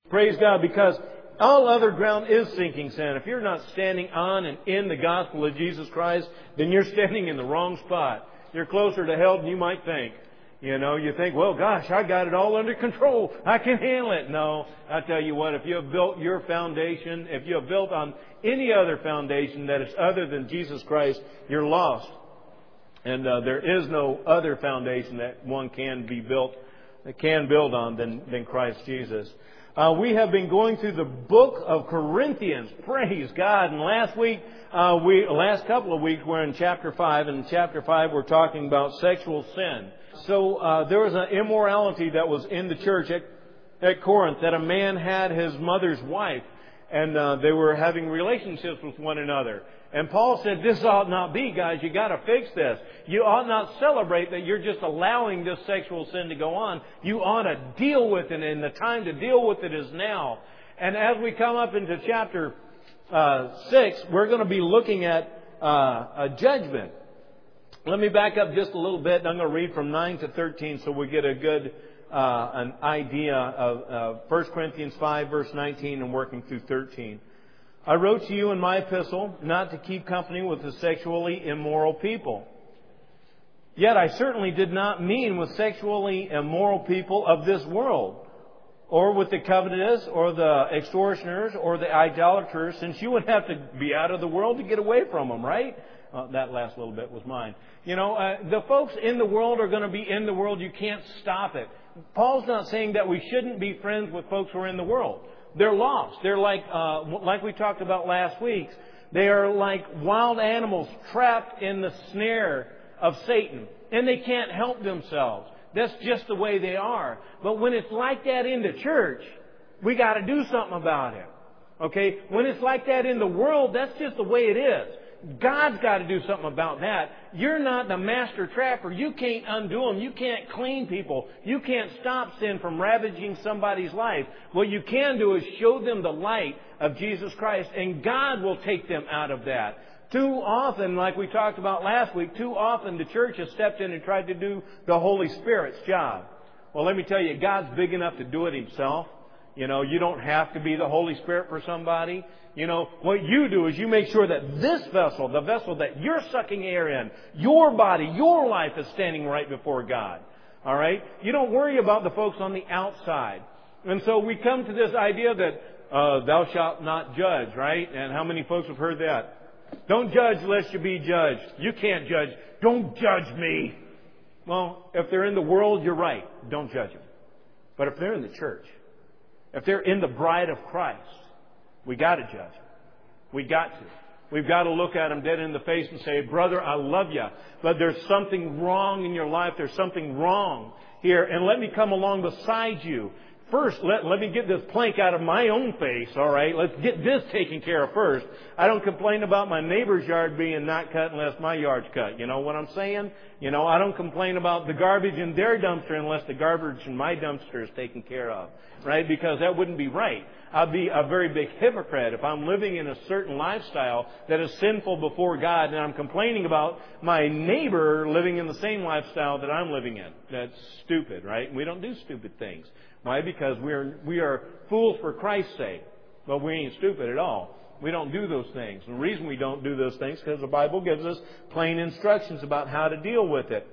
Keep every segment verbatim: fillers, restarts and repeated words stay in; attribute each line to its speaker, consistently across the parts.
Speaker 1: Praise God, because all other ground is sinking sand. If you're not standing on and in the gospel of Jesus Christ, then you're standing in the wrong spot. You're closer to hell than you might think. You know, you think, well, gosh, I got it all under control. I can handle it. No, I tell you what, if you have built your foundation, if you have built on any other foundation that is other than Jesus Christ, you're lost. And uh, there is no other foundation that one can be built, that can build on than, than Christ Jesus. Uh, we have been going through the book of Corinthians. Praise God. And last week, uh, we, last couple of weeks, we're in chapter five. And in chapter five, we're talking about sexual sin. So, uh, there was an immorality that was in the church at, at Corinth, that a man had his mother's wife, and, uh, they were having relationships with one another. And Paul said, this ought not be, guys. You got to fix this. You ought not celebrate that you're just allowing this sexual sin to go on. You ought to deal with it, and the time to deal with it is now. And as we come up into chapter uh, six, we're going to be looking at uh, a judgment. Let me back up just a little bit. I'm going to read from nine to thirteen so we get a good uh, an idea of uh, First Corinthians five, verse nineteen, and working through thirteen. I wrote to you in my epistle not to keep company with the sexually immoral people. Yet I certainly did not mean with sexually immoral people of this world, or with the covetous, or the extortioners, or the idolaters, since you would have to be out of the world to get away from them, right? Uh, that last little bit was mine. You know, uh, the folks in the world are going to be in the world. You can't stop it. Paul's not saying that we shouldn't be friends with folks who are in the world. They're lost. They're like, uh, like we talked about last week. They are like wild animals trapped in the snare of Satan. And they can't help themselves. That's just the way they are. But when it's like that in the church, we got to do something about it. Okay? When it's like that in the world, that's just the way it is. God's got to do something about that. You're not the master trapper. You can't undo them. You can't clean people. You can't stop sin from ravaging somebody's life. What you can do is show them the light of Jesus Christ, and God will take them out of that. Too often, like we talked about last week, too often the church has stepped in and tried to do the Holy Spirit's job. Well, let me tell you, God's big enough to do it Himself. You know, you don't have to be the Holy Spirit for somebody. You know, what you do is you make sure that this vessel, the vessel that you're sucking air in, your body, your life is standing right before God. All right? You don't worry about the folks on the outside. And so we come to this idea that uh, thou shalt not judge, right? And how many folks have heard that? Don't judge lest you be judged. You can't judge. Don't judge me. Well, if they're in the world, you're right. Don't judge them. But if they're in the church, if they're in the bride of Christ, we got to judge them. We got to. We've got to look at them dead in the face and say, brother, I love you, but there's something wrong in your life. There's something wrong here, and let me come along beside you. First, let, let me get this plank out of my own face, all right? Let's get this taken care of first. I don't complain about my neighbor's yard being not cut unless my yard's cut. You know what I'm saying? You know, I don't complain about the garbage in their dumpster unless the garbage in my dumpster is taken care of, right? Because that wouldn't be right. I'd be a very big hypocrite if I'm living in a certain lifestyle that is sinful before God and I'm complaining about my neighbor living in the same lifestyle that I'm living in. That's stupid, right? We don't do stupid things. Why? Because we're, we are fools for Christ's sake. But we ain't stupid at all. We don't do those things. And the reason we don't do those things is because the Bible gives us plain instructions about how to deal with it.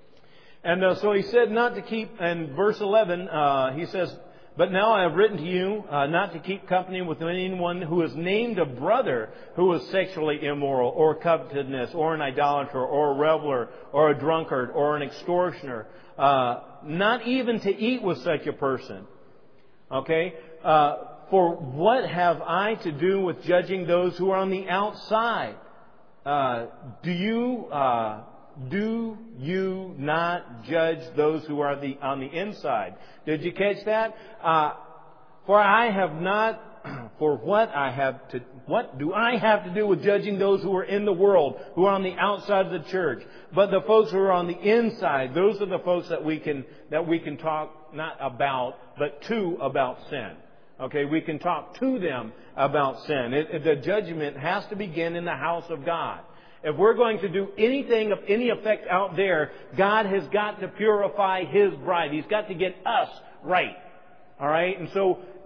Speaker 1: And uh, so he said not to keep, in verse eleven, uh, he says, but now I have written to you uh, not to keep company with anyone who is named a brother who is sexually immoral, or covetousness, or an idolater, or a reveler, or a drunkard, or an extortioner. Uh, not even to eat with such a person. Okay? Uh, for what have I to do with judging those who are on the outside? Uh, do you uh, do you not judge those who are the on the inside? Did you catch that? Uh, for I have not. For what I have to, what do I have to do with judging those who are in the world, who are on the outside of the church? But the folks who are on the inside, those are the folks that we can that we can talk not about, but to about sin. Okay, we can talk to them about sin. It, it, the judgment has to begin in the house of God. If we're going to do anything of any effect out there, God has got to purify His bride. He's got to get us right. All right, and so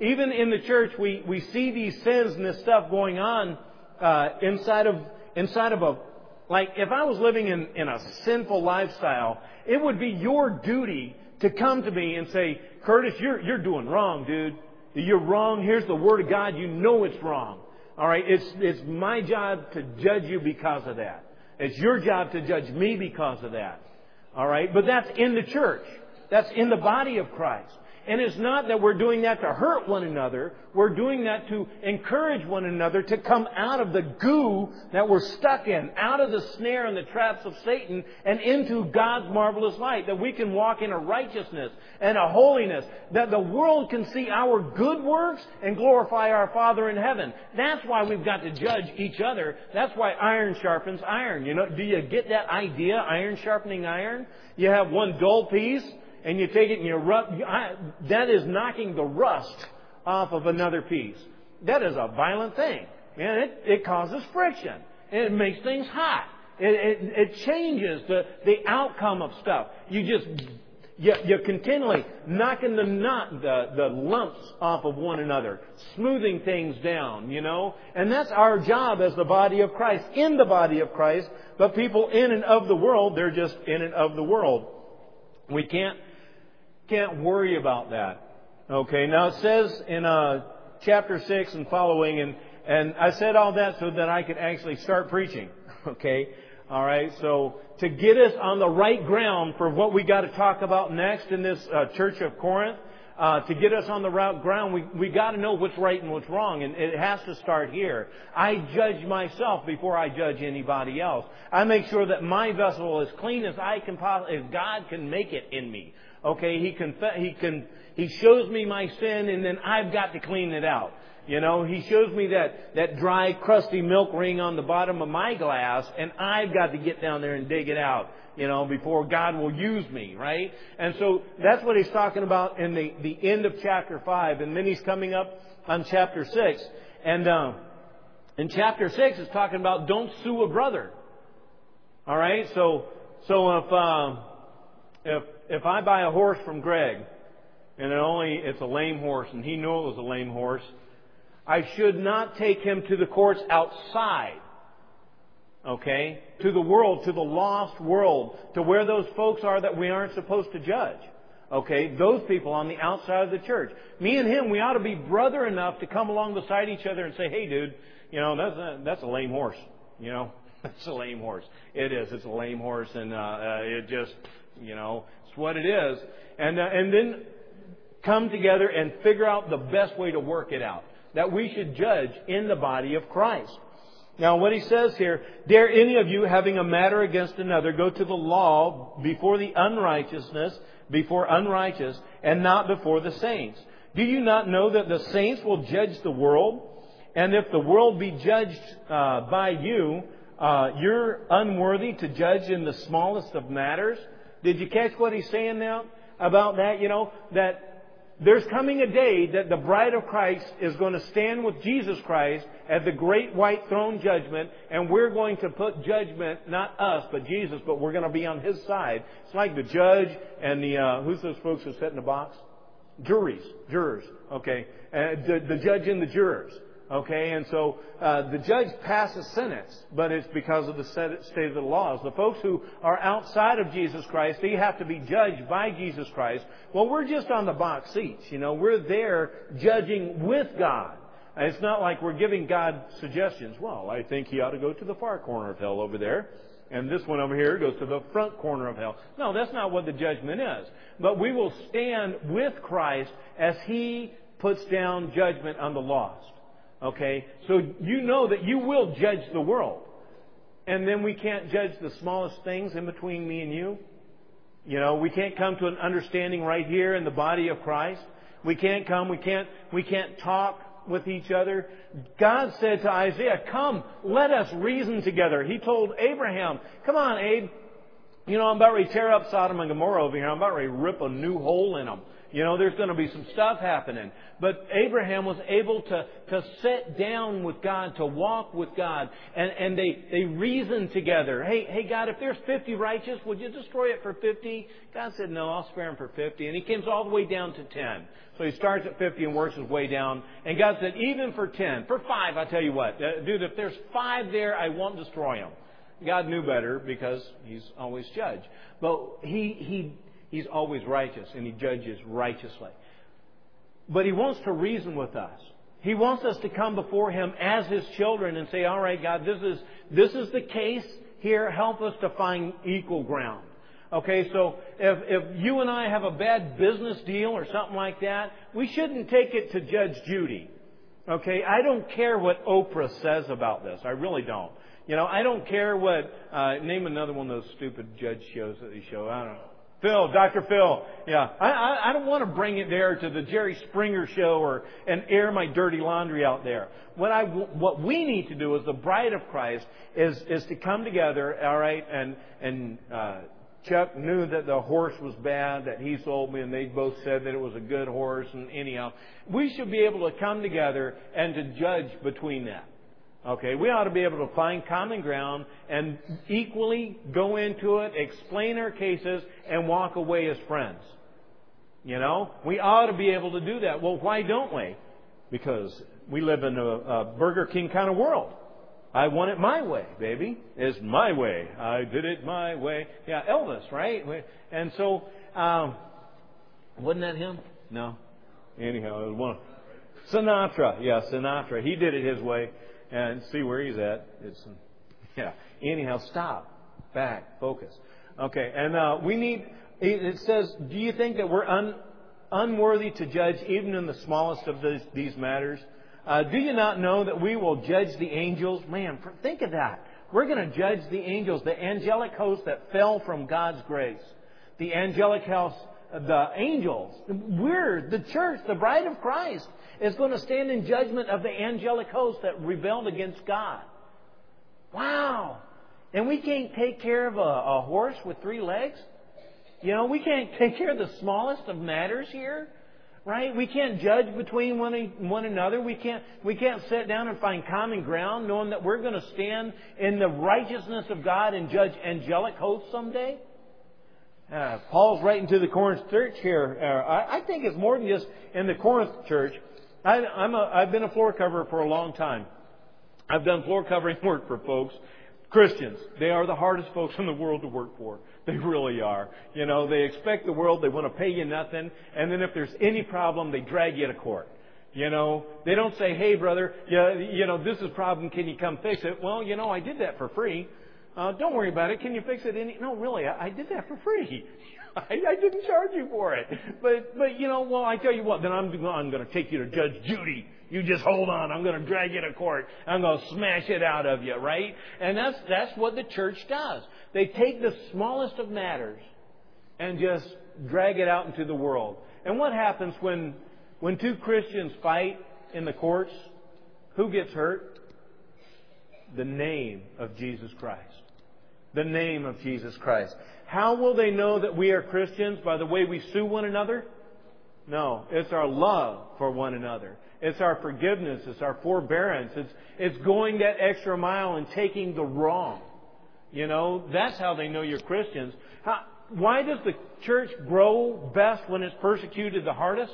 Speaker 1: even in the church, we, we see these sins and this stuff going on uh, inside of inside of a, like if I was living in, in a sinful lifestyle, it would be your duty to come to me and say, Curtis, you're you're doing wrong, dude. You're wrong. Here's the Word of God. You know it's wrong. All right, it's it's my job to judge you because of that. It's your job to judge me because of that. All right, but that's in the church. That's in the body of Christ. And it's not that we're doing that to hurt one another. We're doing that to encourage one another to come out of the goo that we're stuck in, out of the snare and the traps of Satan, and into God's marvelous light. That we can walk in a righteousness and a holiness. That the world can see our good works and glorify our Father in heaven. That's why we've got to judge each other. That's why iron sharpens iron. You know, do you get that idea? Iron sharpening iron? You have one dull piece, and you take it and you rub, I, that is knocking the rust off of another piece. That is a violent thing. Man, it, it causes friction. And it makes things hot. It, it, it changes the, the outcome of stuff. You just, you, you're continually knocking the knot, the, the lumps off of one another, smoothing things down, you know. And that's our job as the body of Christ, in the body of Christ. But people in and of the world, they're just in and of the world. We can't Can't worry about that. Okay, now it says in uh, chapter six and following, and, and I said all that so that I could actually start preaching. Okay, all right, so to get us on the right ground for what we got to talk about next in this uh, Church of Corinth, uh, to get us on the right ground, we, we got to know what's right and what's wrong, and it has to start here. I judge myself before I judge anybody else. I make sure that my vessel is clean as I can possibly, as God can make it in me. Okay, he can, he can, he shows me my sin, and then I've got to clean it out. You know, he shows me that, that dry, crusty milk ring on the bottom of my glass, and I've got to get down there and dig it out, you know, before God will use me, right? And so that's what he's talking about in the, the end of chapter five, and then he's coming up on chapter six. And, uh, in chapter six, it's talking about don't sue a brother. All right, so, so if, uh, if, If I buy a horse from Greg, and it only it's a lame horse, and he knew it was a lame horse, I should not take him to the courts outside. Okay? To the world, to the lost world, to where those folks are that we aren't supposed to judge. Okay? Those people on the outside of the church. Me and him, we ought to be brother enough to come along beside each other and say, hey, dude, you know, that's a, that's a lame horse. You know? That's a lame horse. It is. It's a lame horse, and uh, uh, it just, you know, it's what it is. And uh, and then come together and figure out the best way to work it out. That we should judge in the body of Christ. Now, what he says here, dare any of you, having a matter against another, go to the law before the unrighteousness, before unrighteous, and not before the saints. Do you not know that the saints will judge the world? And if the world be judged uh, by you, uh, you're unworthy to judge in the smallest of matters. Did you catch what he's saying now about that? You know, that there's coming a day that the bride of Christ is going to stand with Jesus Christ at the great white throne judgment, and we're going to put judgment, not us, but Jesus, but we're going to be on His side. It's like the judge and the, uh, who's those folks who sit in the box? Juries. Jurors. Okay. Uh, the, the judge and the jurors. Okay, and so uh, the judge passes sentence, but it's because of the state of the laws. The folks who are outside of Jesus Christ, they have to be judged by Jesus Christ. Well, we're just on the box seats. You know, we're there judging with God. It's not like we're giving God suggestions. Well, I think He ought to go to the far corner of hell over there, and this one over here goes to the front corner of hell. No, that's not what the judgment is. But we will stand with Christ as He puts down judgment on the lost. Okay, so you know that you will judge the world. And then we can't judge the smallest things in between me and you. You know, we can't come to an understanding right here in the body of Christ. We can't come, we can't, we can't talk with each other. God said to Isaiah, come, let us reason together. He told Abraham, come on, Abe. You know, I'm about ready to tear up Sodom and Gomorrah over here. I'm about ready to rip a new hole in them. You know, there's going to be some stuff happening. But Abraham was able to, to sit down with God, to walk with God. And, and they, they reasoned together. Hey, hey, God, if there's fifty righteous, would you destroy it for fifty? God said, no, I'll spare him for fifty. And he comes all the way down to ten. So he starts at fifty and works his way down. And God said, even for ten, for five, I'll tell you what, dude, if there's five there, I won't destroy them. God knew better because He's always judge. But He, He, He's always righteous and He judges righteously. But He wants to reason with us. He wants us to come before Him as His children and say, all right, God, this is, this is the case here. Help us to find equal ground. Okay, so if, if you and I have a bad business deal or something like that, we shouldn't take it to Judge Judy. Okay, I don't care what Oprah says about this. I really don't. You know, I don't care what, uh, name another one of those stupid judge shows that they show. I don't know. Phil, Doctor Phil. Yeah. I, I, I don't want to bring it there to the Jerry Springer show or, and air my dirty laundry out there. What I, what we need to do as the bride of Christ is, is to come together, all right, and, and, uh, Chuck knew that the horse was bad that he sold me, and they both said that it was a good horse, and anyhow, we should be able to come together and to judge between that. Okay, we ought to be able to find common ground and equally go into it, explain our cases, and walk away as friends. You know, we ought to be able to do that. Well, why don't we? Because we live in a, a Burger King kind of world. I want it my way, baby. It's my way. I did it my way. Yeah, Elvis, right? And so, um, wasn't that him? No. Anyhow, it was one. Sinatra. Yeah, Sinatra. He did it his way. And see where he's at. It's, yeah. Anyhow, stop. Back. Focus. Okay. And uh, we need, it says, do you think that we're un, unworthy to judge even in the smallest of these, these matters? Uh, do you not know that we will judge the angels? Man, think of that. We're going to judge the angels, the angelic host that fell from God's grace. The angelic house, the angels. We're, the church, the bride of Christ, is going to stand in judgment of the angelic host that rebelled against God. Wow. And we can't take care of a, a horse with three legs? You know, we can't take care of the smallest of matters here? Right? We can't judge between one, one another. We can't, we can't sit down and find common ground knowing that we're going to stand in the righteousness of God and judge angelic hosts someday. Uh, Paul's writing to the Corinth church here. Uh, I, I think it's more than just in the Corinth church. I, I'm a, I've been a floor coverer for a long time. I've done floor covering work for folks. Christians, they are the hardest folks in the world to work for. They really are. You know, they expect the world. They want to pay you nothing. And then if there's any problem, they drag you to court. You know, they don't say, hey, brother, you, you know, this is a problem. Can you come fix it? Well, you know, I did that for free. Uh, don't worry about it. Can you fix it? Any? No, really, I, I did that for free. I, I didn't charge you for it. But, but you know, well, I tell you what, then I'm, I'm going to take you to Judge Judy. You just hold on. I'm going to drag you to court. I'm going to smash it out of you, right? And that's that's what the church does. They take the smallest of matters and just drag it out into the world. And what happens when when two Christians fight in the courts? Who gets hurt? The name of Jesus Christ. The name of Jesus Christ. How will they know that we are Christians? By the way we sue one another? No, it's our love for one another. It's our forgiveness. It's our forbearance. It's it's going that extra mile and taking the wrong. You know, that's how they know you're Christians. How, why does the church grow best when it's persecuted the hardest?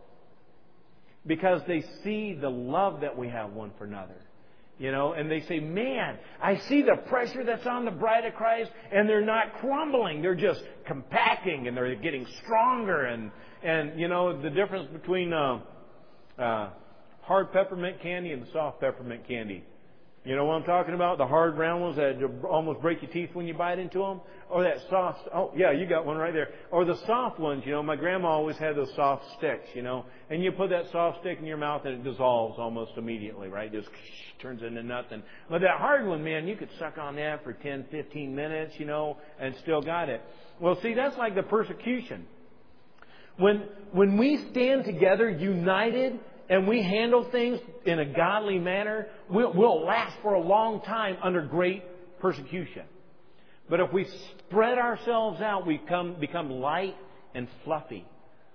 Speaker 1: Because they see the love that we have one for another. You know, and they say, man, I see the pressure that's on the bride of Christ, and they're not crumbling. They're just compacting, and they're getting stronger. And, and you know, the difference between uh, uh, hard peppermint candy and the soft peppermint candy. You know what I'm talking about? The hard round ones that almost break your teeth when you bite into them? Or that soft, oh yeah, you got one right there. Or the soft ones, you know, my grandma always had those soft sticks, you know. And you put that soft stick in your mouth and it dissolves almost immediately, right? Just turns into nothing. But that hard one, man, you could suck on that for ten, fifteen minutes, you know, and still got it. Well, see, that's like the persecution. When, when we stand together, united, and we handle things in a godly manner, we'll, we'll last for a long time under great persecution. But if we spread ourselves out, we come, become light and fluffy.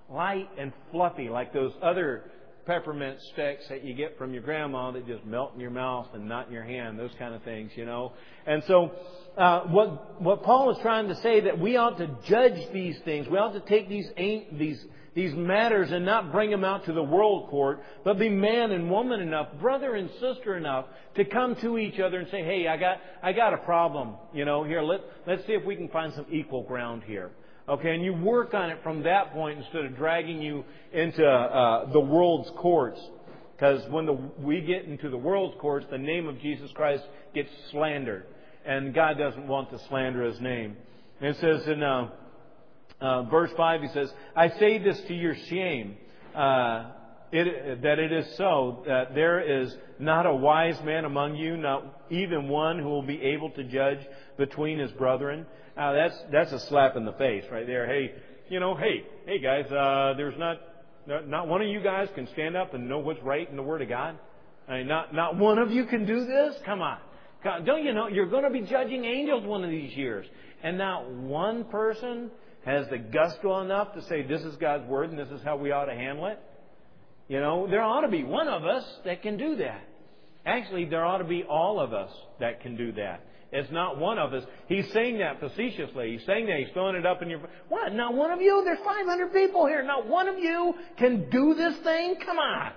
Speaker 1: light and fluffy, like those other peppermint sticks that you get from your grandma that just melt in your mouth and not in your hand, those kind of things, you know. And so uh, what what Paul is trying to say, that we ought to judge these things. We ought to take these these these matters and not bring them out to the world court, but be man and woman enough, brother and sister enough to come to each other and say, hey, I got I got a problem, you know, here, let, let's see if we can find some equal ground here. Okay, and you work on it from that point instead of dragging you into uh, the world's courts. Because when the, we get into the world's courts, the name of Jesus Christ gets slandered. And God doesn't want to slander His name. And it says in uh, uh, verse five, He says, I say this to your shame, uh, it, that it is so, that there is not a wise man among you, not even one who will be able to judge between his brethren. Uh, that's that's a slap in the face right there. Hey, you know, hey, hey guys, uh, there's not not one of you guys can stand up and know what's right in the Word of God. I mean, not not one of you can do this. Come on, God, don't you know you're going to be judging angels one of these years, and not one person has the gusto enough to say this is God's Word and this is how we ought to handle it. You know, there ought to be one of us that can do that. Actually, there ought to be all of us that can do that. It's not one of us. He's saying that facetiously. He's saying that. He's throwing it up in your... What? Not one of you? There's five hundred people here. Not one of you can do this thing? Come on.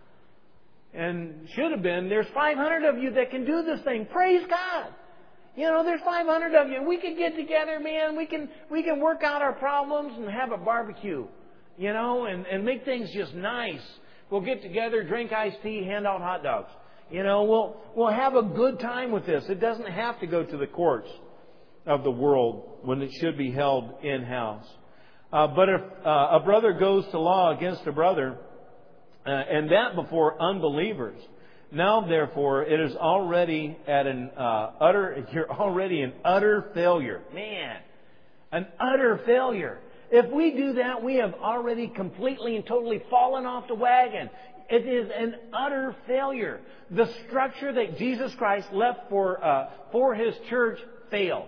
Speaker 1: And should have been, there's five hundred of you that can do this thing. Praise God. You know, there's five hundred of you. We can get together, man. We can we can work out our problems and have a barbecue. You know, and, and make things just nice. We'll get together, drink iced tea, hand out hot dogs. You know, we'll we'll have a good time with this. It doesn't have to go to the courts of the world when it should be held in-house. Uh, but if uh, a brother goes to law against a brother, uh, and that before unbelievers, now therefore it is already at an uh, utter. You're already an utter failure, man, an utter failure. If we do that, we have already completely and totally fallen off the wagon. It is an utter failure. The structure that Jesus Christ left for uh, for His church failed.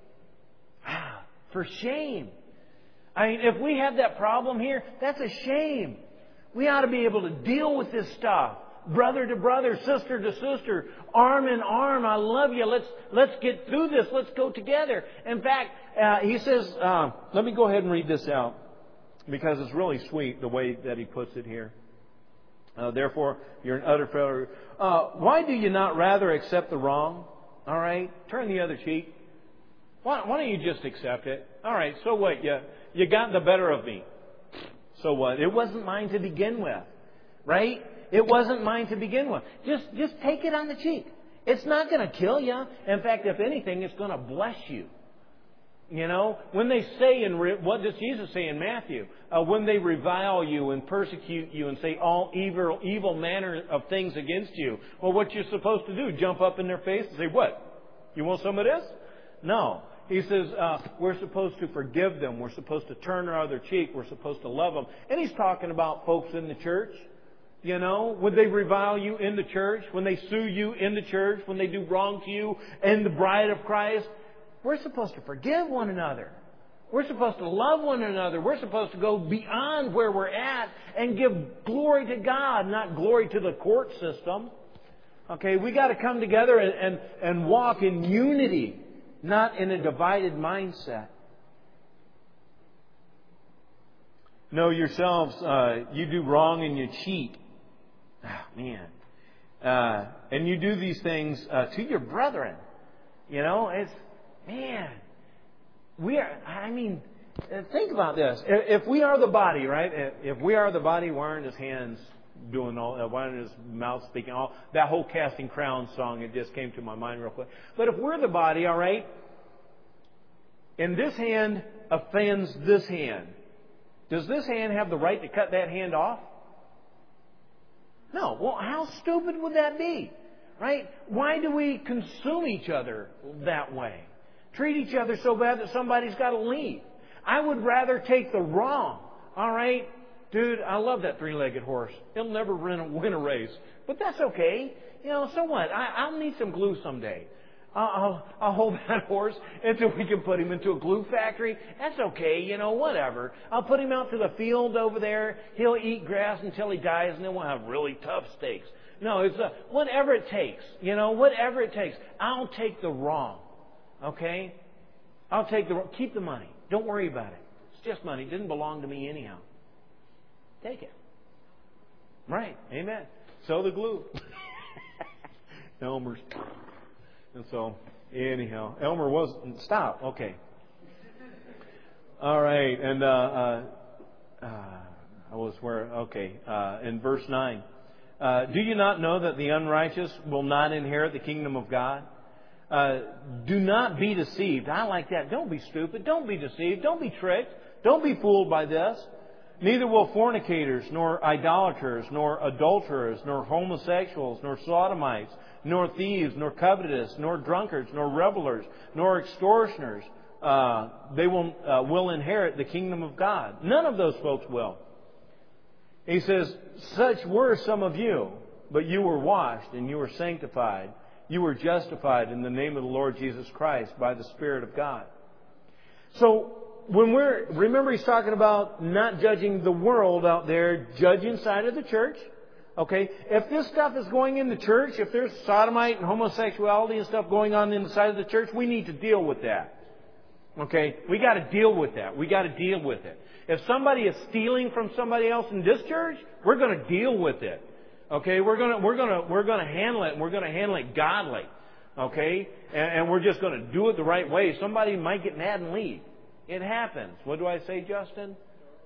Speaker 1: Ah, for shame. I mean, if we have that problem here, that's a shame. We ought to be able to deal with this stuff, brother to brother, sister to sister, arm in arm. I love you. Let's let's get through this. Let's go together. In fact, uh, he says, uh, let me go ahead and read this out because it's really sweet the way that he puts it here. Uh, therefore, you're an utter failure. Uh, why do you not rather accept the wrong? All right, turn the other cheek. Why, why don't you just accept it? All right, so what? You you got the better of me. So what? It wasn't mine to begin with, right? It wasn't mine to begin with. Just just take it on the cheek. It's not going to kill you. In fact, if anything, it's going to bless you. You know, when they say, in re- what does Jesus say in Matthew? Uh, when they revile you and persecute you and say all evil, evil manner of things against you, well, what you're supposed to do? Jump up in their face and say, what? You want some of this? No. He says uh, we're supposed to forgive them. We're supposed to turn our other cheek. We're supposed to love them. And he's talking about folks in the church. You know, when they revile you in the church, when they sue you in the church, when they do wrong to you in the bride of Christ, we're supposed to forgive one another. We're supposed to love one another. We're supposed to go beyond where we're at and give glory to God, not glory to the court system. Okay, we got to come together and, and, and walk in unity, not in a divided mindset. Know yourselves, uh, you do wrong and you cheat. Oh, man. Uh, and you do these things uh, to your brethren. You know, it's, man, we are, I mean, think about this. If we are the body, right? If we are the body, why aren't His hands doing all, why aren't His mouth speaking all, that whole Casting Crowns song, it just came to my mind real quick. But if we're the body, all right, and this hand offends this hand, does this hand have the right to cut that hand off? No. Well, how stupid would that be? Right? Why do we consume each other that way? Treat each other so bad that somebody's got to leave. I would rather take the wrong. All right? Dude, I love that three-legged horse. It'll never win a, win a race. But that's okay. You know, so what? I, I'll need some glue someday. I'll, I'll, I'll hold that horse until we can put him into a glue factory. That's okay, you know, whatever. I'll put him out to the field over there. He'll eat grass until he dies, and then we'll have really tough steaks. No, it's a, whatever it takes, you know, whatever it takes. I'll take the wrong, okay? I'll take the wrong. Keep the money. Don't worry about it. It's just money. It didn't belong to me anyhow. Take it. Right. Amen. Sew the glue. Elmer's. And so, anyhow, Elmer wasn't. Stop. Okay. All right. And uh, uh, uh, I was where? Okay. Uh, in verse nine. Uh, do you not know that the unrighteous will not inherit the kingdom of God? Uh, do not be deceived. I like that. Don't be stupid. Don't be deceived. Don't be tricked. Don't be fooled by this. Neither will fornicators, nor idolaters, nor adulterers, nor homosexuals, nor sodomites, nor thieves, nor covetous, nor drunkards, nor revelers, nor extortioners, uh, they will uh, will inherit the kingdom of God. None of those folks will. He says, such were some of you, but you were washed and you were sanctified. You were justified in the name of the Lord Jesus Christ by the Spirit of God. So, when we're, remember he's talking about not judging the world out there, judge inside of the church. Okay? If this stuff is going in the church, if there's sodomite and homosexuality and stuff going on inside of the church, we need to deal with that. Okay? We got to deal with that. We got to deal with it. If somebody is stealing from somebody else in this church, we're going to deal with it. Okay? We're going to, we're going to, we're going to handle it, and we're going to handle it godly. Okay? And, and we're just going to do it the right way. Somebody might get mad and leave. It happens. What do I say, Justin?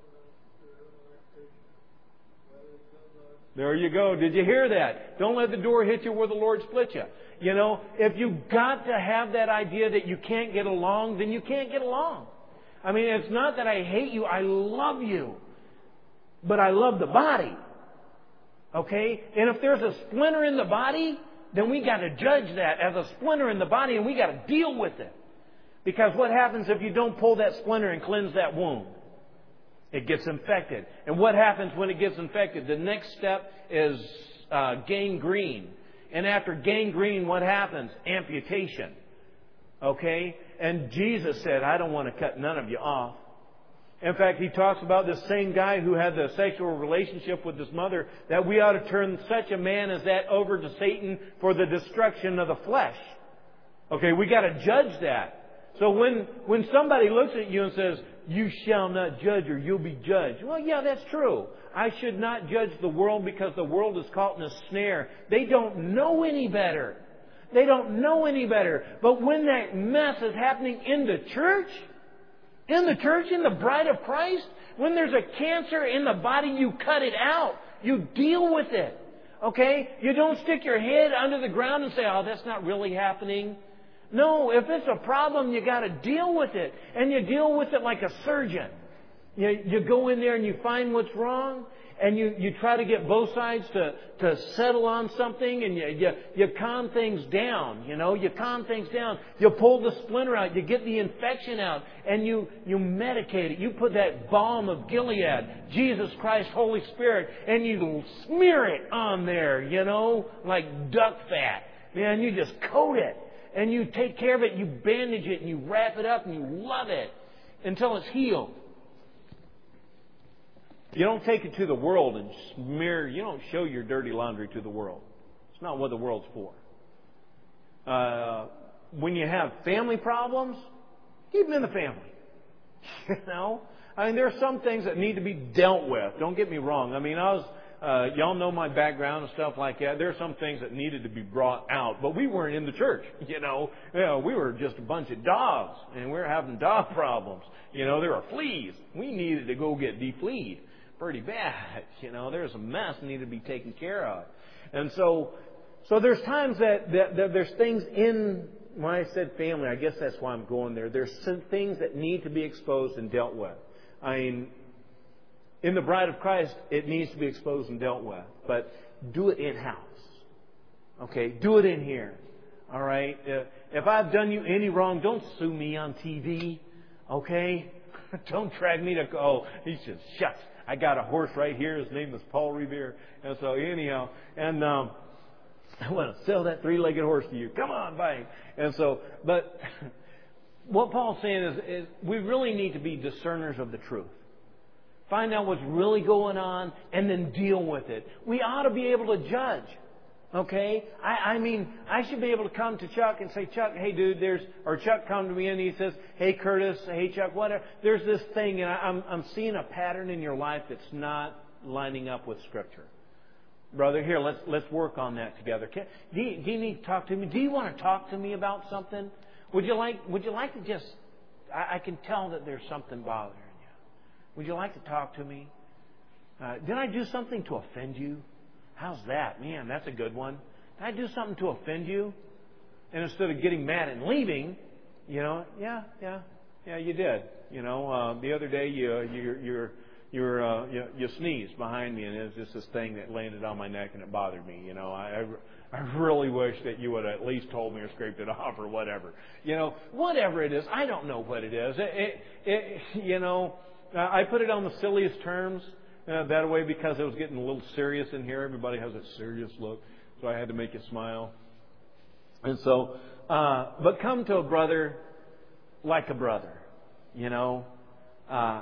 Speaker 1: There you go. Did you hear that? Don't let the door hit you where the Lord split you. You know, if you've got to have that idea that you can't get along, then you can't get along. I mean, it's not that I hate you. I love you. But I love the body. Okay? And if there's a splinter in the body, then we got to judge that as a splinter in the body, and we got to deal with it. Because what happens if you don't pull that splinter and cleanse that wound? It gets infected. And what happens when it gets infected? The next step is uh, gangrene. And after gangrene, what happens? Amputation. Okay? And Jesus said, I don't want to cut none of you off. In fact, he talks about this same guy who had the sexual relationship with his mother, that we ought to turn such a man as that over to Satan for the destruction of the flesh. Okay, we got to judge that. So when, when somebody looks at you and says, you shall not judge or you'll be judged. Well, yeah, that's true. I should not judge the world because the world is caught in a snare. They don't know any better. They don't know any better. But when that mess is happening in the church, in the church, in the bride of Christ, when there's a cancer in the body, you cut it out. You deal with it. Okay? You don't stick your head under the ground and say, oh, that's not really happening. No, if it's a problem, you got to deal with it. And you deal with it like a surgeon. You, you go in there and you find what's wrong. And you, you try to get both sides to, to settle on something. And you, you, you calm things down. You know, you calm things down. You pull the splinter out. You get the infection out. And you, you medicate it. You put that balm of Gilead, Jesus Christ, Holy Spirit. And you smear it on there, you know, like duck fat. Man, you just coat it. And you take care of it, you bandage it, and you wrap it up, and you love it until it's healed. You don't take it to the world and smear, you don't show your dirty laundry to the world. It's not what the world's for. Uh, when you have family problems, keep them in the family. You know? I mean, there are some things that need to be dealt with. Don't get me wrong. I mean, I was... Uh, y'all know my background and stuff like that. There are some things that needed to be brought out, but we weren't in the church, you know. You know, we were just a bunch of dogs, and we were having dog problems. You know, there were fleas. We needed to go get defleed pretty bad. You know, there's a mess that needed to be taken care of. And so, so there's times that, that, that there's things in, when I said family, I guess that's why I'm going there. There's some things that need to be exposed and dealt with. I mean, in the bride of Christ, it needs to be exposed and dealt with. But do it in-house. Okay? Do it in here. All right? If I've done you any wrong, don't sue me on T V. Okay? Don't drag me to go. Oh, he says, shucks, I got a horse right here. His name is Paul Revere. And so anyhow, and um, I want to sell that three-legged horse to you. Come on, bang. And so, but what Paul's saying is, is we really need to be discerners of the truth. Find out what's really going on and then deal with it. We ought to be able to judge. Okay? I, I mean, I should be able to come to Chuck and say, Chuck, hey dude, there's, or Chuck come to me and he says, hey Curtis, hey Chuck, whatever. There's this thing and I, I'm, I'm seeing a pattern in your life that's not lining up with Scripture. Brother, here, let's, let's work on that together. Can, do, you, do you need to talk to me? Do you want to talk to me about something? Would you like, would you like to just, I, I can tell that there's something bothering you. Would you like to talk to me? Uh, did I do something to offend you? How's that? Man, that's a good one. Did I do something to offend you? And instead of getting mad and leaving, you know, yeah, yeah, yeah, you did. You know, uh, the other day you you you you uh, you, you sneezed behind me, and it was just this thing that landed on my neck, and it bothered me. You know, I I really wish that you would have at least told me or scraped it off or whatever. You know, whatever it is, I don't know what it is. It, it, it you know, I put it on the silliest terms. Uh, that way, because it was getting a little serious in here. Everybody has a serious look, so I had to make you smile. And so, uh, but come to a brother like a brother, you know. Uh,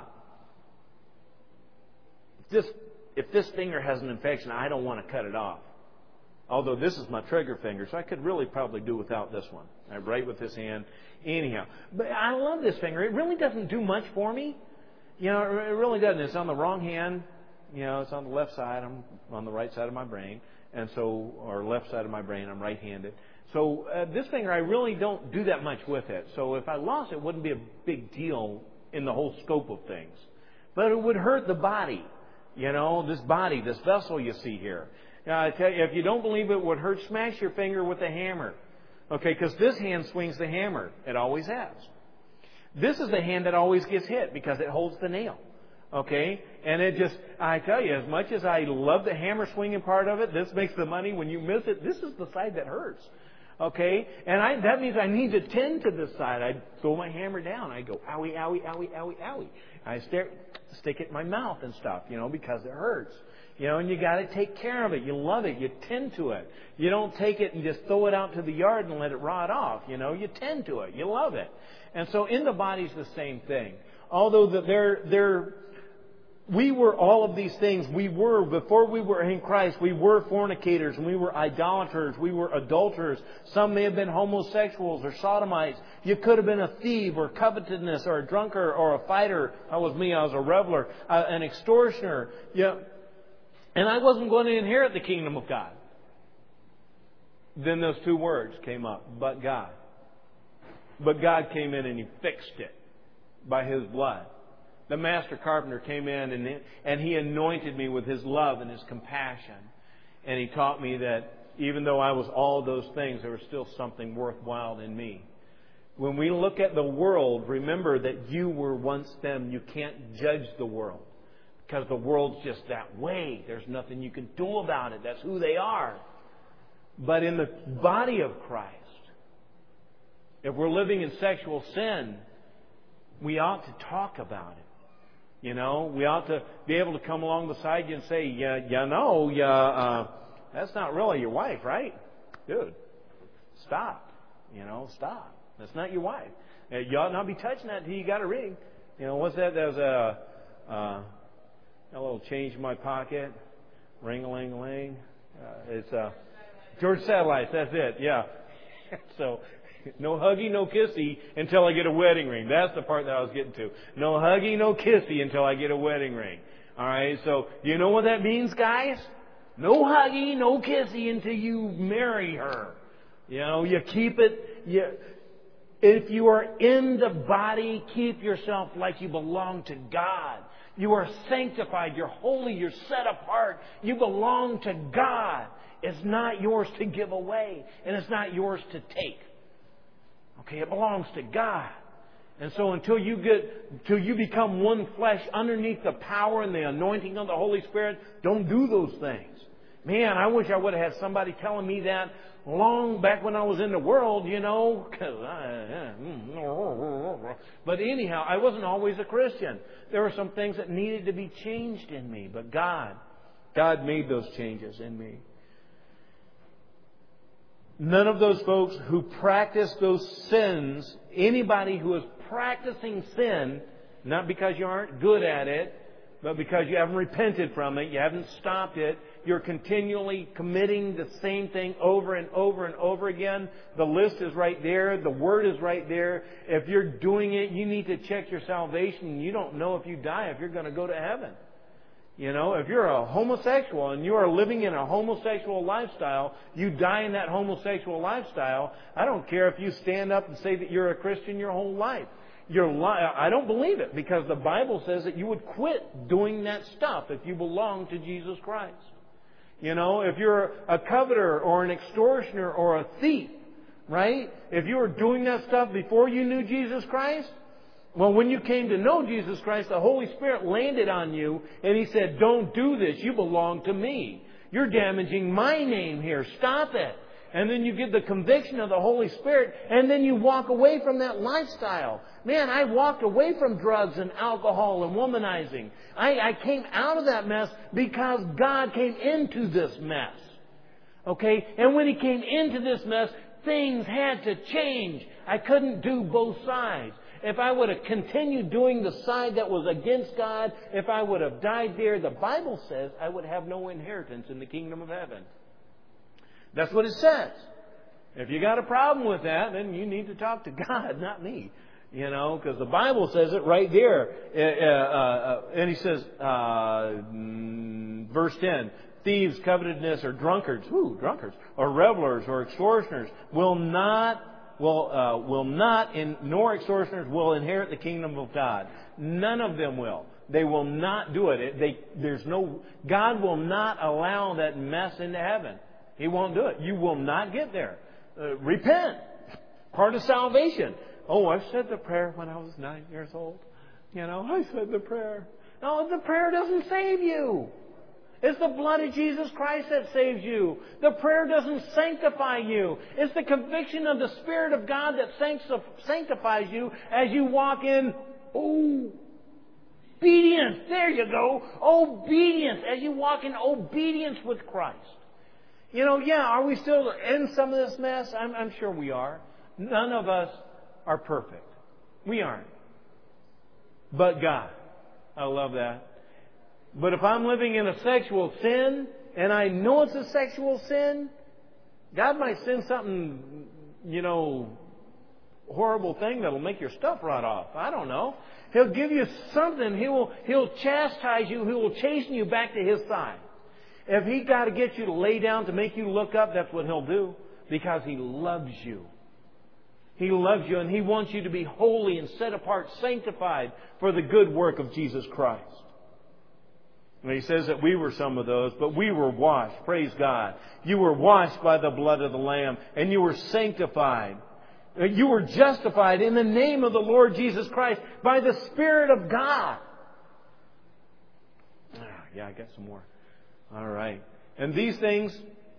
Speaker 1: this, if this finger has an infection, I don't want to cut it off. Although this is my trigger finger, so I could really probably do without this one. I write with this hand, anyhow. But I love this finger. It really doesn't do much for me. You know, it really doesn't. It's on the wrong hand. You know, it's on the left side. I'm on the right side of my brain. And so, or left side of my brain, I'm right-handed. So uh, this finger, I really don't do that much with it. So if I lost it, it wouldn't be a big deal in the whole scope of things. But it would hurt the body. You know, this body, this vessel you see here. Uh, I tell you, if you don't believe it would hurt, smash your finger with a hammer. Okay, because this hand swings the hammer. It always has. This is the hand that always gets hit because it holds the nail. Okay? And it just, I tell you, as much as I love the hammer swinging part of it, this makes the money. When you miss it, this is the side that hurts. Okay? And I, that means I need to tend to this side. I throw my hammer down. I go, owie, owie, owie, owie, owie. I stare, stick it in my mouth and stuff, you know, because it hurts. You know, and you got to take care of it. You love it. You tend to it. You don't take it and just throw it out to the yard and let it rot off. You know, you tend to it. You love it. And so in the body's the same thing. Although that they're, they're, we were all of these things. We were, before we were in Christ, we were fornicators and we were idolaters. We were adulterers. Some may have been homosexuals or sodomites. You could have been a thief or covetousness or a drunkard or a fighter. That was me. I was a reveler, uh, an extortioner. Yeah. And I wasn't going to inherit the kingdom of God. Then those two words came up, but God. But God came in and He fixed it by His blood. The master carpenter came in and, and He anointed me with His love and His compassion. And He taught me that even though I was all those things, there was still something worthwhile in me. When we look at the world, remember that you were once them. You can't judge the world because the world's just that way. There's nothing you can do about it. That's who they are. But in the body of Christ, if we're living in sexual sin, we ought to talk about it. You know, we ought to be able to come along beside you and say, yeah, you know, yeah, uh, that's not really your wife, right? Dude, stop. You know, stop. That's not your wife. You ought not be touching that until you got a ring. You know, what's that? There's a, uh, a little change in my pocket. Ring-a-ling-a-ling. Uh, it's uh, George Satellites. That's it. Yeah. So, no huggy, no kissy until I get a wedding ring. That's the part that I was getting to. No huggy, no kissy until I get a wedding ring. All right. So, do you know what that means, guys? No huggy, no kissy until you marry her. You know, you keep it. You, if you are in the body, keep yourself like you belong to God. You are sanctified. You're holy. You're set apart. You belong to God. It's not yours to give away, and it's not yours to take. Okay, it belongs to God. And so until you get, until you become one flesh underneath the power and the anointing of the Holy Spirit, don't do those things. Man, I wish I would have had somebody telling me that long back when I was in the world, you know. Cause I, but anyhow, I wasn't always a Christian. There were some things that needed to be changed in me. But God, God made those changes in me. None of those folks who practice those sins, anybody who is practicing sin, not because you aren't good at it, but because you haven't repented from it, you haven't stopped it, you're continually committing the same thing over and over and over again. The list is right there. The Word is right there. If you're doing it, you need to check your salvation. You don't know if you die if you're going to go to heaven. You know, if you're a homosexual and you are living in a homosexual lifestyle, you die in that homosexual lifestyle. I don't care if you stand up and say that you're a Christian your whole life. Your li- I don't believe it, because the Bible says that you would quit doing that stuff if you belong to Jesus Christ. You know, if you're a coveter or an extortioner or a thief, right? If you were doing that stuff before you knew Jesus Christ, well, when you came to know Jesus Christ, the Holy Spirit landed on you and He said, don't do this. You belong to me. You're damaging my name here. Stop it. And then you get the conviction of the Holy Spirit, and then you walk away from that lifestyle. Man, I walked away from drugs and alcohol and womanizing. I, I came out of that mess because God came into this mess. Okay? And when He came into this mess, things had to change. I couldn't do both sides. If I would have continued doing the side that was against God, if I would have died there, the Bible says I would have no inheritance in the kingdom of heaven. That's what it says. If you got a problem with that, then you need to talk to God, not me. You know, because the Bible says it right there. Uh, uh, and He says, uh, verse ten, thieves, covetousness, or drunkards, ooh, drunkards, or revelers, or extortioners will not, will uh, will not, in, nor extortioners will inherit the kingdom of God. None of them will. They will not do it. it they, there's no, God will not allow that mess into heaven. He won't do it. You will not get there. Uh, repent. Part of salvation. Oh, I said the prayer when I was nine years old. You know, I said the prayer. No, the prayer doesn't save you. It's the blood of Jesus Christ that saves you. The prayer doesn't sanctify you. It's the conviction of the Spirit of God that sanctifies you as you walk in obedience. There you go. Obedience. As you walk in obedience with Christ. You know, yeah, are we still in some of this mess? I'm, I'm sure we are. None of us are perfect. We aren't. But God. I love that. But if I'm living in a sexual sin, and I know it's a sexual sin, God might send something, you know, horrible thing that'll make your stuff rot off. I don't know. He'll give you something. He will, He'll chastise you. He will chasten you back to His side. If He got to get you to lay down to make you look up, that's what He'll do. Because He loves you. He loves you, and He wants you to be holy and set apart, sanctified for the good work of Jesus Christ. And He says that we were some of those, but we were washed. Praise God. You were washed by the blood of the Lamb, and you were sanctified. You were justified in the name of the Lord Jesus Christ by the Spirit of God. Ah, yeah, I got some more. All right. And these things,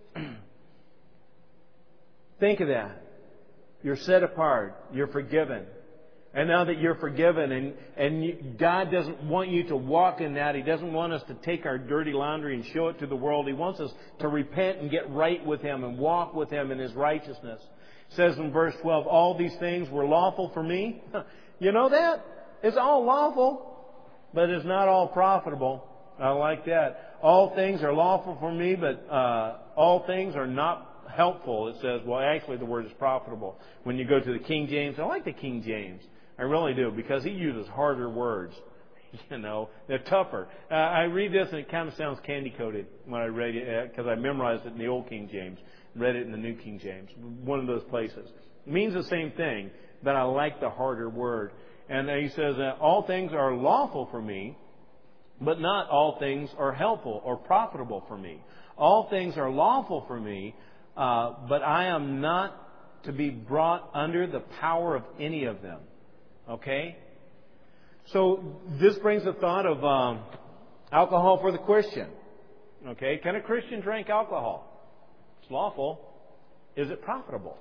Speaker 1: think of that. You're set apart. You're forgiven. And now that you're forgiven and, and you, God doesn't want you to walk in that. He doesn't want us to take our dirty laundry and show it to the world. He wants us to repent and get right with Him and walk with Him in His righteousness. It says in verse twelve, all these things were lawful for me. You know that? It's all lawful, but it's not all profitable. I like that. All things are lawful for me, but uh, all things are not helpful. It says, well, actually the word is profitable. When you go to the King James, I like the King James. I really do, because he uses harder words. You know, they're tougher. Uh, I read this and it kind of sounds candy-coated when I read it, because I memorized it in the Old King James, read it in the New King James, one of those places. It means the same thing, but I like the harder word. And he says, uh, all things are lawful for me, but not all things are helpful or profitable for me. All things are lawful for me, uh, but I am not to be brought under the power of any of them. Okay? So this brings the thought of um, alcohol for the Christian. Okay? Can a Christian drink alcohol? It's lawful. Is it profitable?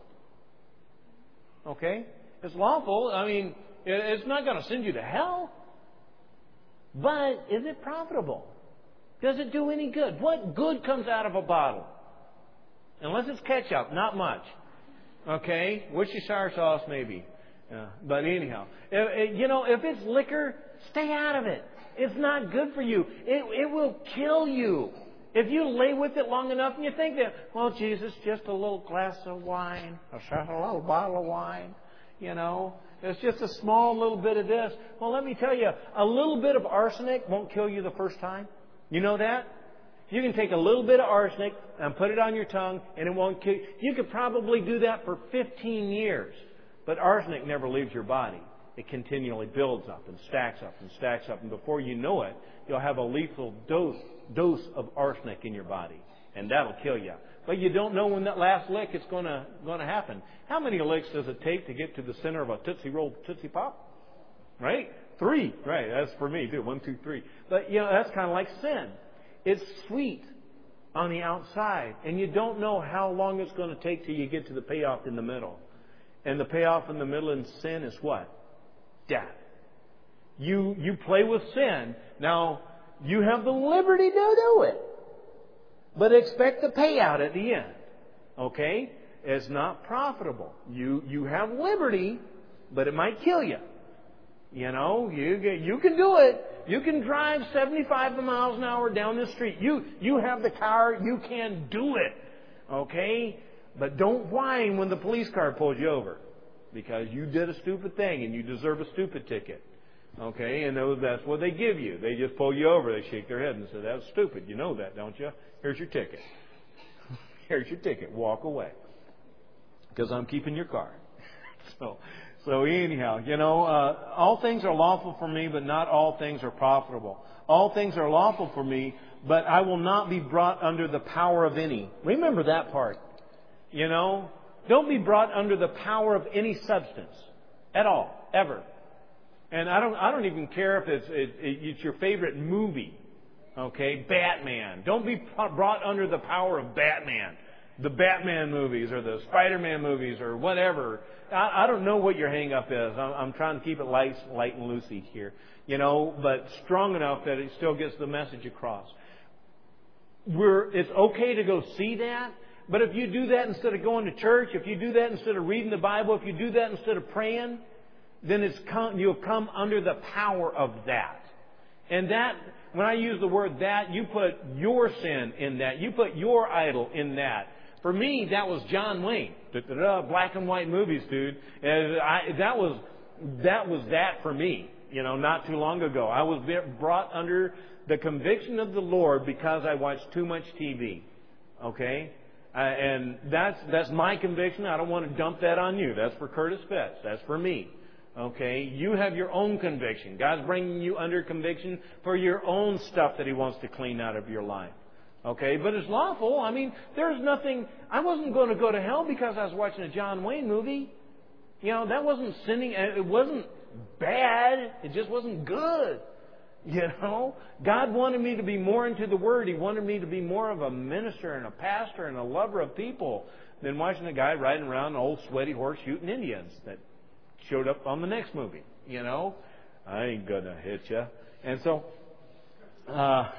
Speaker 1: Okay? It's lawful. I mean, it's not going to send you to hell. But is it profitable? Does it do any good? What good comes out of a bottle? Unless it's ketchup, not much. Okay? Worcestershire sauce, maybe. Uh, but anyhow, if, you know, if it's liquor, stay out of it. It's not good for you. It, it will kill you. If you lay with it long enough and you think that, well, Jesus, just a little glass of wine, or just a little bottle of wine, you know, it's just a small little bit of this. Well, let me tell you, a little bit of arsenic won't kill you the first time. You know that? You can take a little bit of arsenic and put it on your tongue and it won't kill you. You could probably do that for fifteen years. But arsenic never leaves your body. It continually builds up and stacks up and stacks up. And before you know it, you'll have a lethal dose, dose of arsenic in your body. And that'll kill you. But you don't know when that last lick is going to going to happen. How many licks does it take to get to the center of a Tootsie Roll Tootsie Pop? Right? Three. Right. That's for me, too. One, two, three. But, you know, that's kind of like sin. It's sweet on the outside. And you don't know how long it's going to take till you get to the payoff in the middle. And the payoff in the middle in sin is what? Death. You you play with sin. Now, you have the liberty to do it. But expect the payout at the end. Okay? It's not profitable. You you have liberty, but it might kill you. You know, you you can do it. You can drive seventy-five miles an hour down the street. You you have the car. You can do it. Okay? But don't whine when the police car pulls you over, because you did a stupid thing and you deserve a stupid ticket. Okay? And that's what they give you. They just pull you over. They shake their head and say, "That's stupid. You know that, don't you? Here's your ticket. Here's your ticket. Walk away, because I'm keeping your car." so, so anyhow, you know, uh, all things are lawful for me, but not all things are profitable. All things are lawful for me, but I will not be brought under the power of any. Remember that part. You know, don't be brought under the power of any substance at all, ever. And I don't, I don't even care if it's, it, it's your favorite movie. Okay, Batman. Don't be brought under the power of Batman, the Batman movies or the Spider-Man movies or whatever. I, I don't know what your hang-up is. I'm, I'm trying to keep it light, light and loosey here, you know, but strong enough that it still gets the message across. We're, it's okay to go see that. But if you do that instead of going to church, if you do that instead of reading the Bible, if you do that instead of praying, then it's come, you'll come under the power of that. And that, when I use the word that, you put your sin in that. You put your idol in that. For me, that was John Wayne. Da-da-da, black and white movies, dude. And I, that was that was that for me. You know, not too long ago, I was brought under the conviction of the Lord because I watched too much T V. Okay. Uh, and that's that's my conviction. I don't want to dump that on you. That's for Curtis Betts. That's for me. Okay? You have your own conviction. God's bringing you under conviction for your own stuff that He wants to clean out of your life. Okay? But it's lawful. I mean, there's nothing... I wasn't going to go to hell because I was watching a John Wayne movie. You know, that wasn't sinning. It wasn't bad. It just wasn't good. You know, God wanted me to be more into the Word. He wanted me to be more of a minister and a pastor and a lover of people than watching a guy riding around an old sweaty horse shooting Indians that showed up on the next movie. You know, I ain't gonna hit you. And so, uh,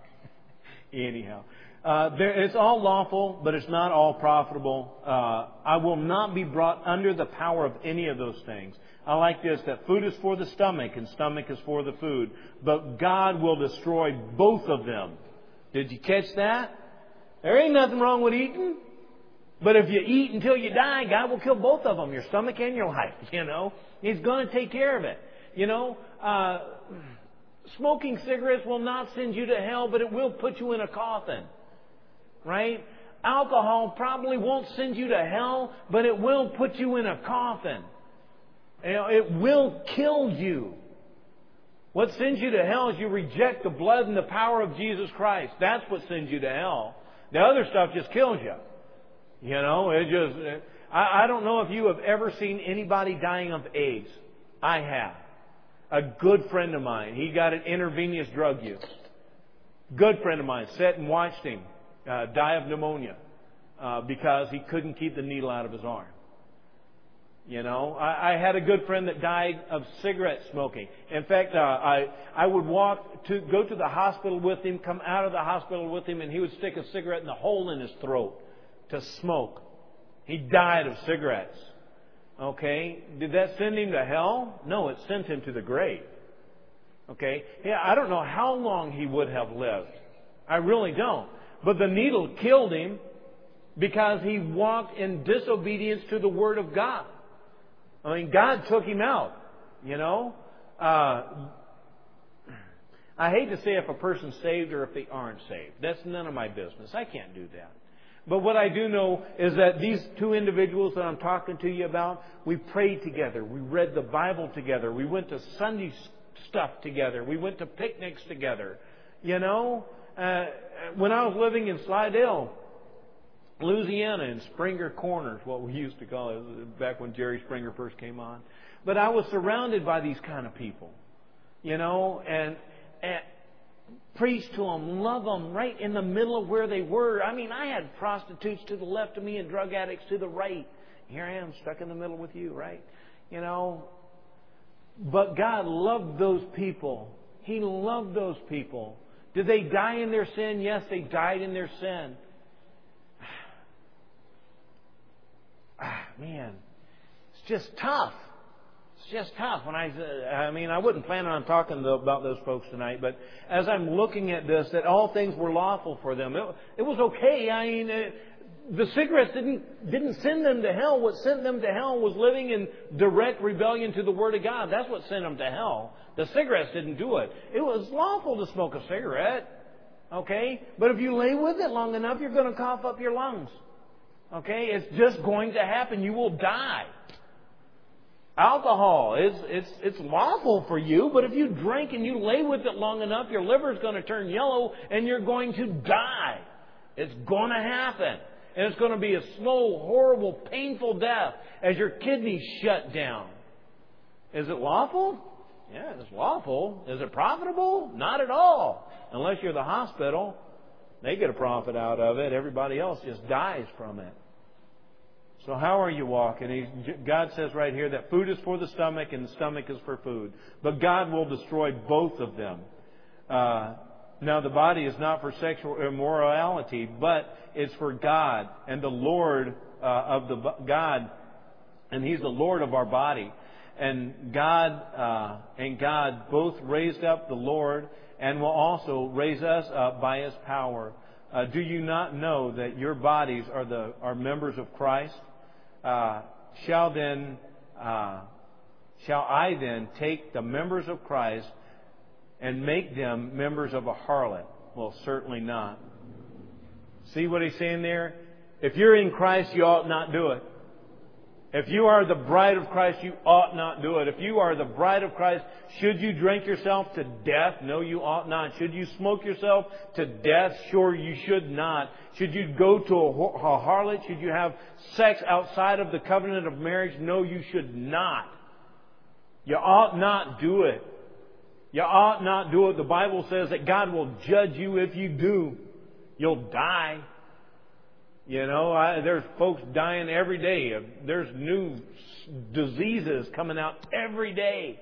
Speaker 1: anyhow, uh, there, it's all lawful, but it's not all profitable. Uh, I will not be brought under the power of any of those things. I like this, that food is for the stomach and stomach is for the food. But God will destroy both of them. Did you catch that? There ain't nothing wrong with eating. But if you eat until you die, God will kill both of them, your stomach and your life, you know. He's going to take care of it. You know, uh, smoking cigarettes will not send you to hell, but it will put you in a coffin. Right? Alcohol probably won't send you to hell, but it will put you in a coffin. You know, it will kill you. What sends you to hell is you reject the blood and the power of Jesus Christ. That's what sends you to hell. The other stuff just kills you. You know, it just... I, I don't know if you have ever seen anybody dying of AIDS. I have. A good friend of mine, he got an intravenous drug use. Good friend of mine, sat and watched him uh, die of pneumonia uh, because he couldn't keep the needle out of his arm. You know, I, I had a good friend that died of cigarette smoking. In fact, uh, I I would walk to go to the hospital with him, come out of the hospital with him, and he would stick a cigarette in the hole in his throat to smoke. He died of cigarettes. Okay? Did that send him to hell? No, it sent him to the grave. Okay? Yeah, I don't know how long he would have lived. I really don't. But the needle killed him because he walked in disobedience to the Word of God. I mean, God took him out. You know? Uh, I hate to say if a person's saved or if they aren't saved. That's none of my business. I can't do that. But what I do know is that these two individuals that I'm talking to you about, we prayed together. We read the Bible together. We went to Sunday stuff together. We went to picnics together. You know, uh, when I was living in Slidell, Louisiana, in Springer Corners, what we used to call it back when Jerry Springer first came on. But I was surrounded by these kind of people. You know, and... and preach to them, love them right in the middle of where they were. I mean, I had prostitutes to the left of me and drug addicts to the right. Here I am, stuck in the middle with you, right? You know, but God loved those people. He loved those people. Did they die in their sin? Yes, they died in their sin. Ah, man, it's just tough. It's just tough. When I, I mean, I wasn't planning on talking about those folks tonight, but as I'm looking at this, that all things were lawful for them. It, it was okay. I mean, it, the cigarettes didn't didn't send them to hell. What sent them to hell was living in direct rebellion to the Word of God. That's what sent them to hell. The cigarettes didn't do it. It was lawful to smoke a cigarette, okay? But if you lay with it long enough, you're going to cough up your lungs, okay? It's just going to happen. You will die. Alcohol, it's, it's, it's lawful for you, but if you drink and you lay with it long enough, your liver is going to turn yellow and you're going to die. It's going to happen. And it's going to be a slow, horrible, painful death as your kidneys shut down. Is it lawful? Yeah, it's lawful. Is it profitable? Not at all. Unless you're the hospital. They get a profit out of it. Everybody else just dies from it. So how are you walking? He, God says right here that food is for the stomach and the stomach is for food. But God will destroy both of them. Uh, now the body is not for sexual immorality, but it's for God and the Lord uh, of the God, and He's the Lord of our body. And God uh, and God both raised up the Lord and will also raise us up by His power. Uh, do you not know that your bodies are the are members of Christ? Uh, shall then, uh, shall I then take the members of Christ and make them members of a harlot? Well, certainly not. See what he's saying there? If you're in Christ, you ought not do it. If you are the bride of Christ, you ought not do it. If you are the bride of Christ, should you drink yourself to death? No, you ought not. Should you smoke yourself to death? Sure, you should not. Should you go to a harlot? Should you have sex outside of the covenant of marriage? No, you should not. You ought not do it. You ought not do it. The Bible says that God will judge you if you do. You'll die. You know, I, there's folks dying every day. There's new diseases coming out every day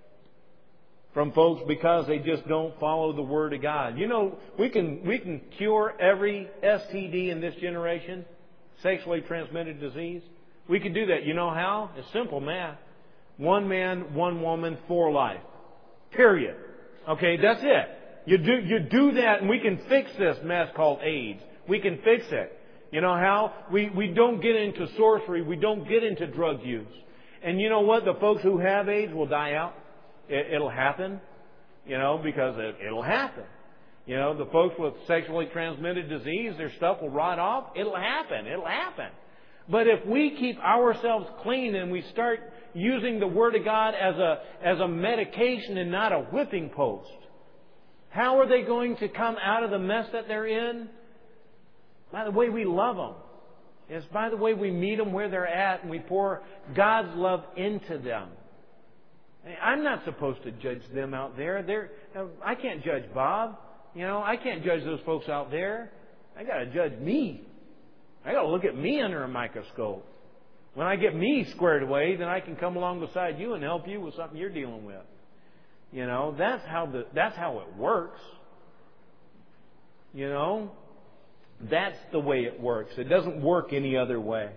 Speaker 1: from folks because they just don't follow the Word of God. You know, we can we can cure every S T D in this generation, sexually transmitted disease. We can do that. You know how? It's simple math. One man, one woman, for life. Period. Okay, that's it. You do you do that, and we can fix this mess called AIDS. We can fix it. You know how? We, we don't get into sorcery. We don't get into drug use. And you know what? The folks who have AIDS will die out. It, it'll happen. You know, because it, it'll happen. You know, the folks with sexually transmitted disease, their stuff will rot off. It'll happen. It'll happen. But if we keep ourselves clean and we start using the Word of God as a, as a medication and not a whipping post, how are they going to come out of the mess that they're in? By the way we love them. It's by the way we meet them where they're at and we pour God's love into them. I'm not supposed to judge them out there. They're, I can't judge Bob. You know, I can't judge those folks out there. I got to judge me. I got to look at me under a microscope. When I get me squared away, then I can come along beside you and help you with something you're dealing with. You know, that's how the that's how it works. You know. That's the way it works. It doesn't work any other way.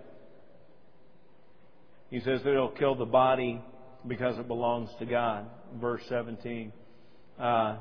Speaker 1: He says that it'll kill the body because it belongs to God. Verse seventeen. Uh,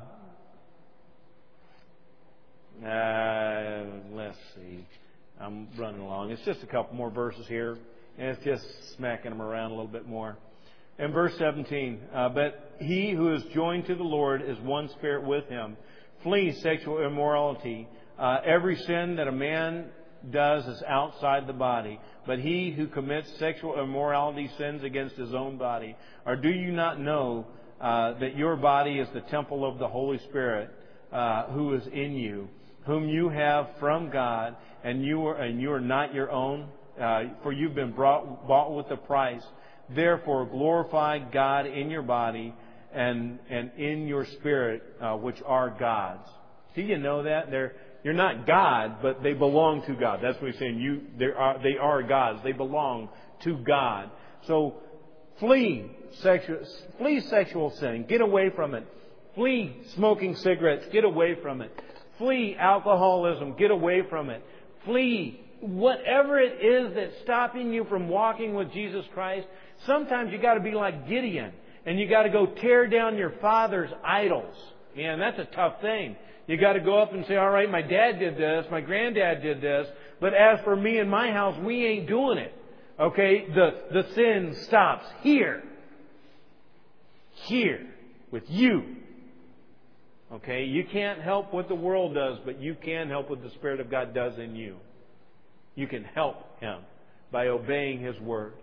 Speaker 1: uh, let's see. I'm running along. It's just a couple more verses here, and it's just smacking them around a little bit more. In verse seventeen, uh, but he who is joined to the Lord is one spirit with Him. Flee sexual immorality. Uh, every sin that a man does is outside the body, but he who commits sexual immorality sins against his own body. Or do you not know uh, that your body is the temple of the Holy Spirit uh, who is in you, whom you have from God, and you are and you are not your own, uh, for you've been brought, bought with a price. Therefore, glorify God in your body and and in your spirit, uh, which are God's. Do you know that they're You're not God, but they belong to God. That's what he's saying. You, they are, they are God's. They belong to God. So, flee sexual, flee sexual sin. Get away from it. Flee smoking cigarettes. Get away from it. Flee alcoholism. Get away from it. Flee whatever it is that's stopping you from walking with Jesus Christ. Sometimes you got to be like Gideon, and you got to go tear down your father's idols. Man, that's a tough thing. You got to go up and say, all right, my dad did this, my granddad did this, but as for me and my house, we ain't doing it. Okay? The, the sin stops here. Here. With you. Okay? You can't help what the world does, but you can help what the Spirit of God does in you. You can help Him by obeying His Word.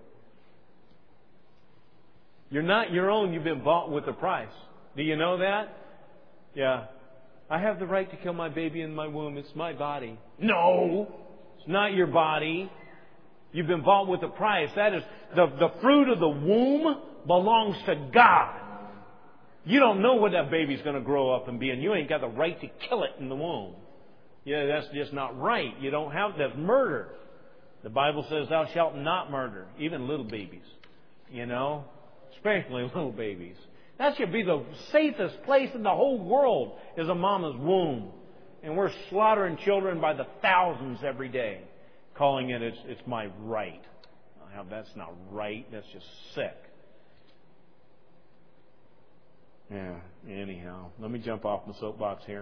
Speaker 1: You're not your own. You've been bought with a price. Do you know that? Yeah. I have the right to kill my baby in my womb. It's my body. No! It's not your body. You've been bought with a price. That is, the, the fruit of the womb belongs to God. You don't know what that baby's going to grow up and be, and you ain't got the right to kill it in the womb. Yeah, that's just not right. You don't have, that's murder. The Bible says, thou shalt not murder, even little babies. You know? Especially little babies. That should be the safest place in the whole world, is a mama's womb. And we're slaughtering children by the thousands every day, calling it, it's, it's my right. That's not right. That's just sick. Yeah, anyhow. Let me jump off the soapbox here.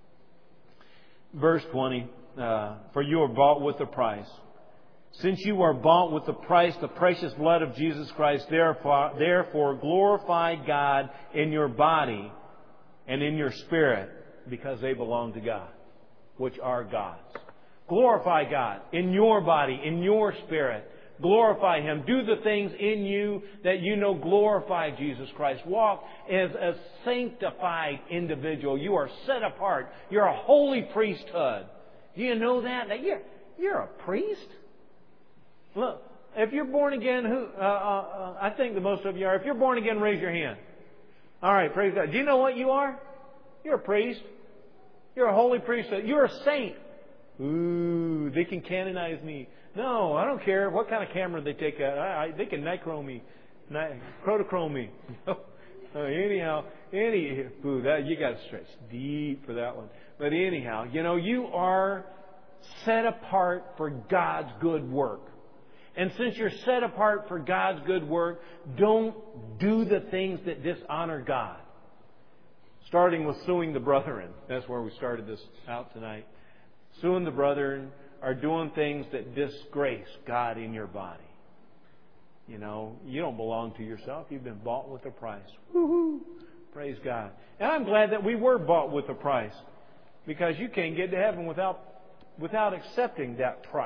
Speaker 1: Verse twenty, uh, for you are bought with a price. Since you are bought with the price, the precious blood of Jesus Christ, therefore, therefore glorify God in your body and in your spirit, because they belong to God, which are God's. Glorify God in your body, in your spirit. Glorify Him. Do the things in you that you know glorify Jesus Christ. Walk as a sanctified individual. You are set apart. You're a holy priesthood. Do you know that? That you're, you're a priest? Look, if you're born again, who uh, uh, I think the most of you are. If you're born again, raise your hand. All right, praise God. Do you know what you are? You're a priest. You're a holy priesthood. You're a saint. Ooh, they can canonize me. No, I don't care what kind of camera they take out. I, I, they can nichrome me, ni- Kodachrome me. uh, anyhow, any, ooh, that you got to stretch deep for that one. But anyhow, you know, you are set apart for God's good work. And since you're set apart for God's good work, don't do the things that dishonor God. Starting with suing the brethren. That's where we started this out tonight. Suing the brethren are doing things that disgrace God in your body. You know, you don't belong to yourself. You've been bought with a price. Woo-hoo! Praise God. And I'm glad that we were bought with a price, because you can't get to heaven without without accepting that price.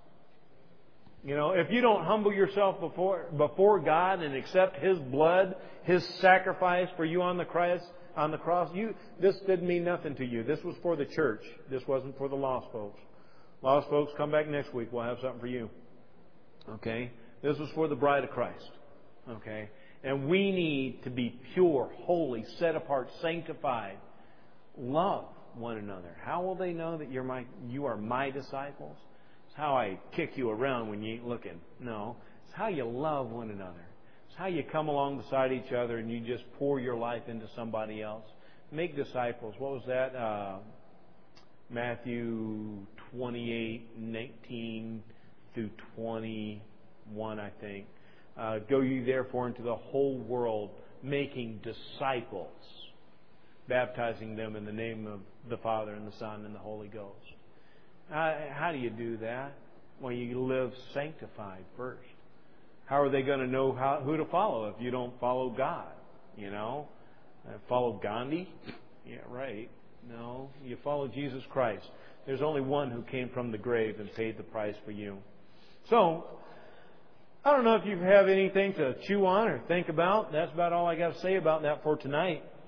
Speaker 1: You know, if you don't humble yourself before before God and accept His blood, His sacrifice for you on the cross, on the cross, you this didn't mean nothing to you. This was for the church. This wasn't for the lost folks. Lost folks, come back next week. We'll have something for you. Okay? This was for the bride of Christ. Okay? And we need to be pure, holy, set apart, sanctified. Love one another. How will they know that you're my you are my disciples? It's how I kick you around when you ain't looking. No. It's how you love one another. It's how you come along beside each other and you just pour your life into somebody else. Make disciples. What was that? Uh, Matthew twenty-eight, nineteen through twenty-one, I think. Uh, Go ye therefore into the whole world, making disciples, baptizing them in the name of the Father and the Son and the Holy Ghost. Uh, how do you do that? Well, you live sanctified first. How are they going to know how, who to follow if you don't follow God? You know? Uh, follow Gandhi? Yeah, right. No, you follow Jesus Christ. There's only one who came from the grave and paid the price for you. So, I don't know if you have anything to chew on or think about. That's about all I got to say about that for tonight.